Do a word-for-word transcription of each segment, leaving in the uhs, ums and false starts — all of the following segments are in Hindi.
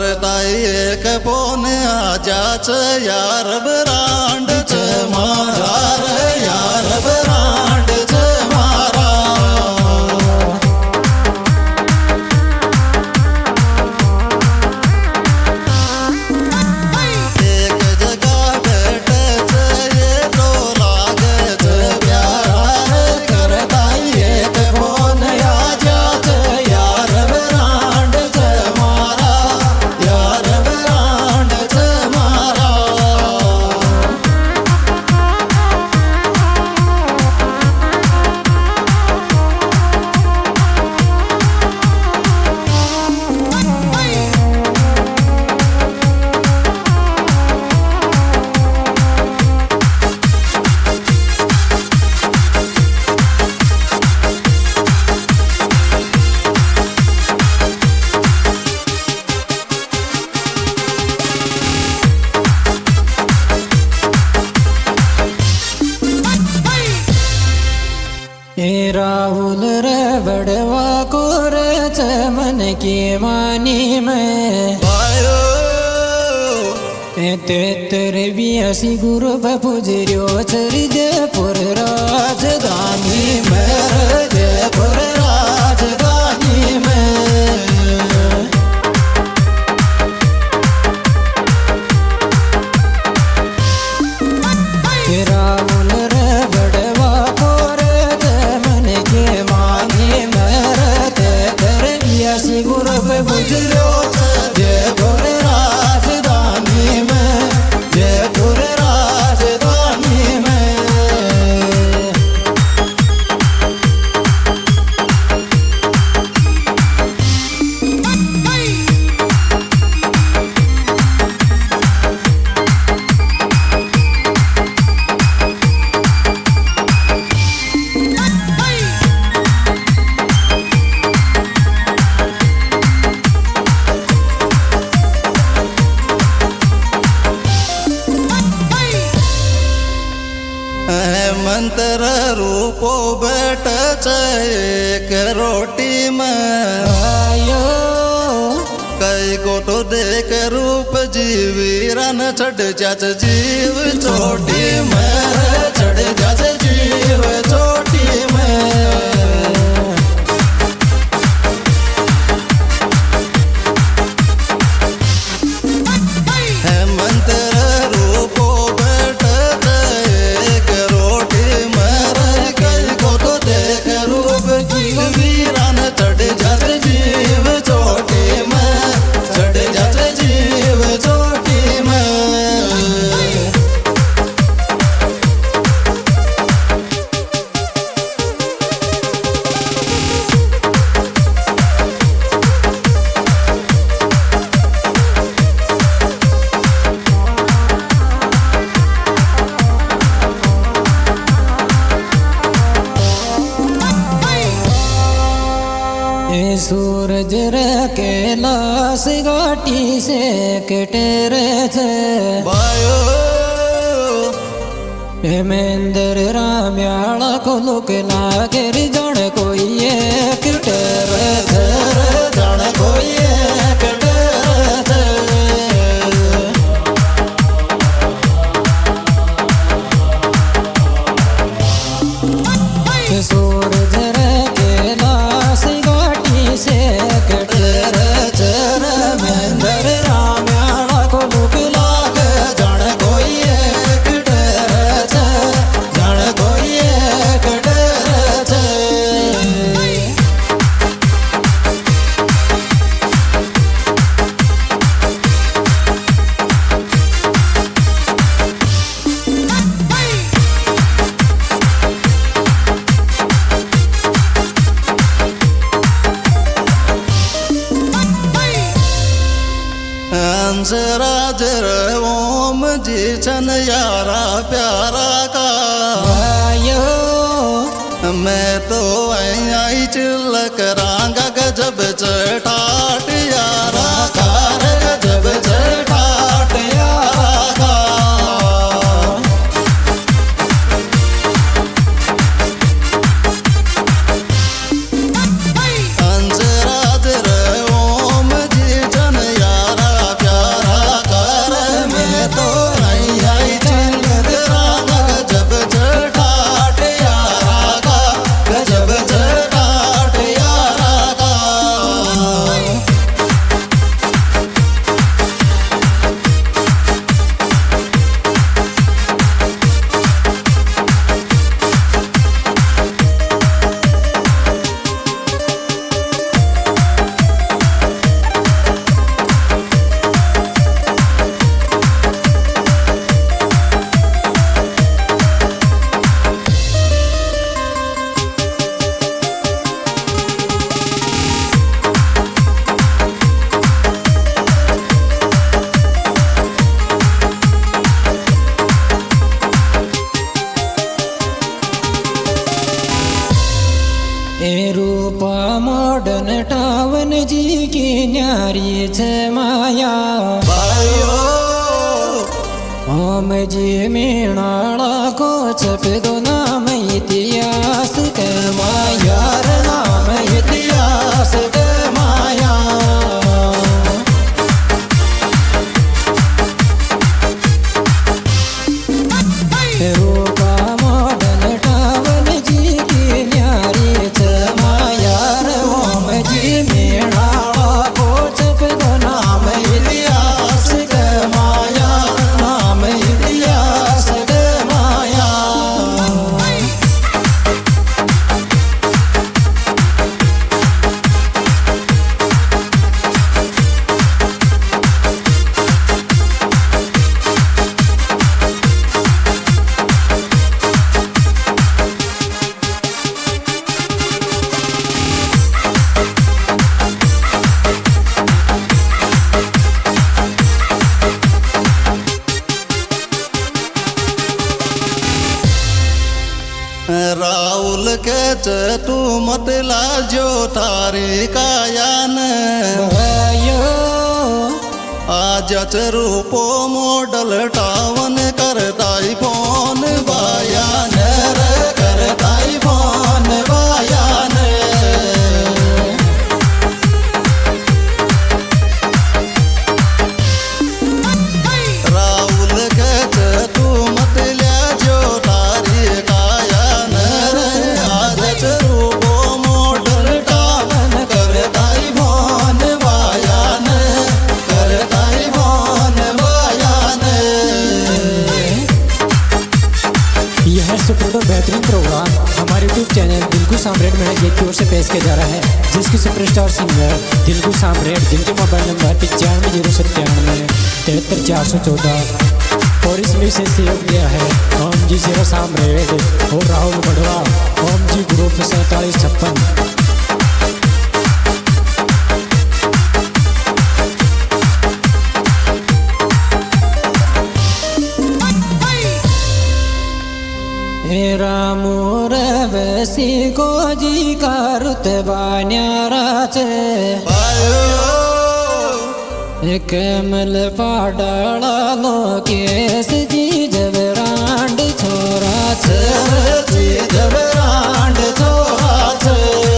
करताई एक पोन आजाच यार ब्रांड च मारा यार ब्रांड च मारा एक जगह बैठे च ये तो लागे च प्यार करताई एक पोन आजाच यार ब्रांड च मारा यार ब्रांड च मारा ए राहुल रे बड़वा को रे चमन की मानी में आयो ए तेरे बियासी गुरु बपुजरियो चरी जयपुर राजधानी में जयपुर राजधानी में ए राहुल रे बड़वा को रे चमन की मानी में तेरे बियासी गुरु बपुजरियो जयपुर राजधानी में जयपुर राजधानी में मंत्र रूपो बैठ एक रोटी में आयो कई को तो देख रूप जीवीरन चढ़ जाच जीव चोटी में चढ़ जाच जीव चोटी में है मंत्र रूपो बैठ एक रोटी में कई को तो देख रूप जीव वीरन चढ़ जाच जीव चोटी में चढ़ जाच जीव चोटी में ए सूरज रे कैलाश घाटी से कटेरे छे बायो हेमेंद्र राम्याला को लोक लागे जण कोई एक टेरे छे जण कोई एक टेरे छे सूरज रे कैलाश घाटी से कटेरे छे हेमेंद्र राम्याला को लोक लागे जण कोई एक टेरे छे जण कोई एक टेरे छे हंस राज ओम जी छन यारा प्यारा का आयो मैं तो आई चिल्लक रांगा गजब चटाट यारा कार गजब चटाट यारा का हंस राज ओम जी छन यारा न्यारी छे माया भाइयो ओम जी मीणाला को छपदो नाम इतिहास के माया रे नाम इतिहास के माया रूपा मॉडल टावन जी की न्यारी छे माया रे ओम जी मीणाला को छपदो नाम इतिहास के माया नाम इतिहास के माया राहुल के तू मत लाजो थारी कायान भयो आज रूपो मॉडल टावन करताई फोन बायान रे करताई फोन बायान राहुल के तू मत लाजो थारी कायान रे आज रूपो मॉडल टावन करताई फोन बायान करताई फोन बायान। यह सुपर बेहतरीन प्रोग्राम हमारे यूट्यूब चैनल दिलकू साम्राट मेरा की ओर से पेश किया जा रहा है, जिसके सुपरस्टार सिंगर दिलकू साम्राट, जिनके मोबाइल नंबर पचानवे जीरो सत्तानवे तिहत्तर चार सौ चौदह और इसमें से सहयोग दिया है ओम जी सेवा साम्राट और राहुल बड़वा, ओम जी ग्रुप सैंतालीस छप्पन। रामोर वैसी को जी का रुतबा न्यारा छे कमल पाडाला लोकेश जी जबरांड छोरा छे जी जबरांड छोरा छे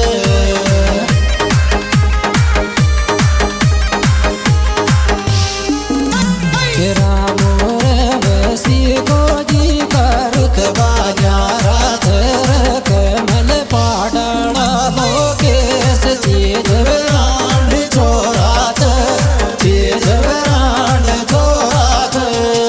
रामोर वैसी को जी का रुतबा न्यारा छे कमल पाडाला लोकेश जी जबरांड छोरा छे जी जबरांड छोरा छे।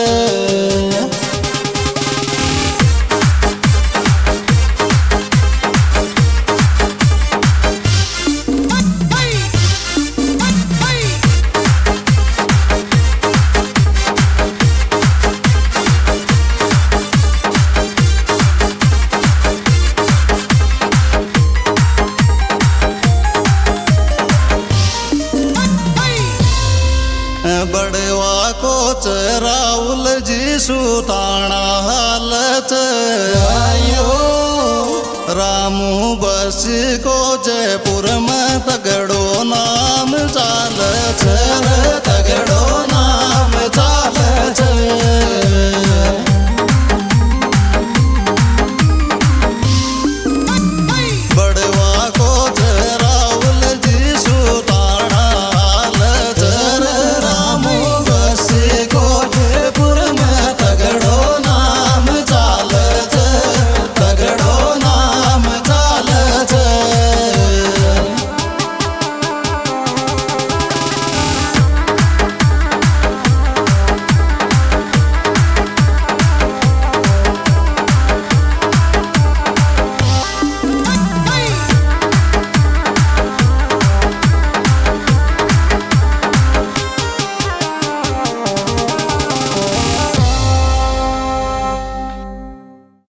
बड़वा को राहुल जी सुताना हालत आयो रामू बस को जयपुर में तगड़ो नाम चाल छे